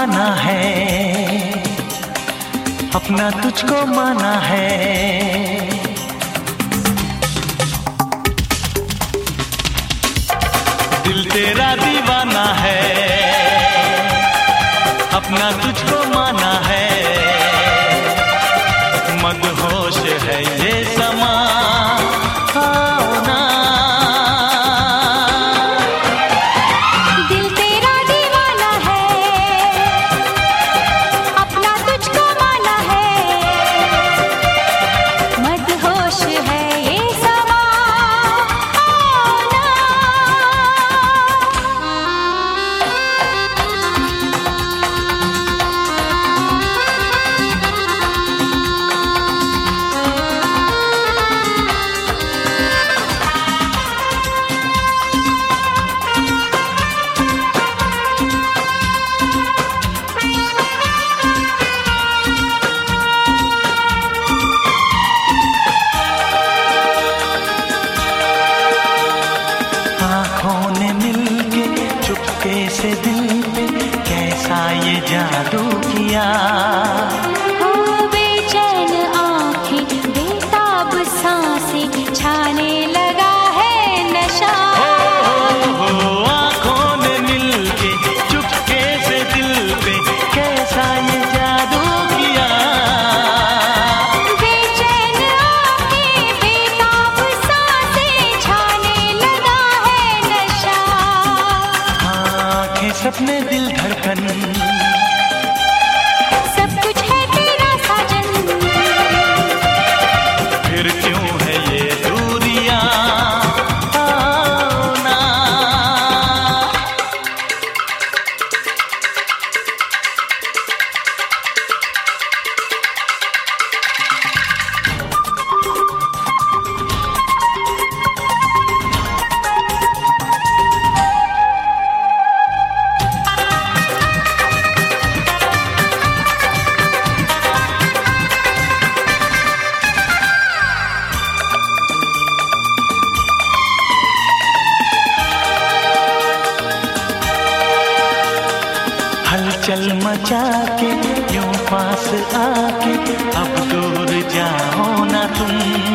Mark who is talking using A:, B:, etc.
A: दीवाना है, अपना तुझको माना है। दिल तेरा दीवाना है, अपना तुझको माना है। मदहोश है ये समा, आओ ना।
B: दिल तेरा दीवाना है, अपना तुझको माना है। मदहोश है ये समा, आओ ना।
A: कैसे दिल पे कैसा ये जादू किया,
B: हो बेचैन आँखें बेताब सांसें छाने लगा है नशा।
A: हो आँखों ने मिलके चुपके से दिल पे कैसा ये जादू किया।
B: बेचैन आँखें बेताब सांसें छाने लगा है नशा।
A: आँखें सपने दिल धड़कन,
B: सब कुछ है तेरा साजन।
A: फिर क्यों है ये दूरियां, आओ ना। हलचल मचा के यूं पास आके अब दूर जाओ ना तुम।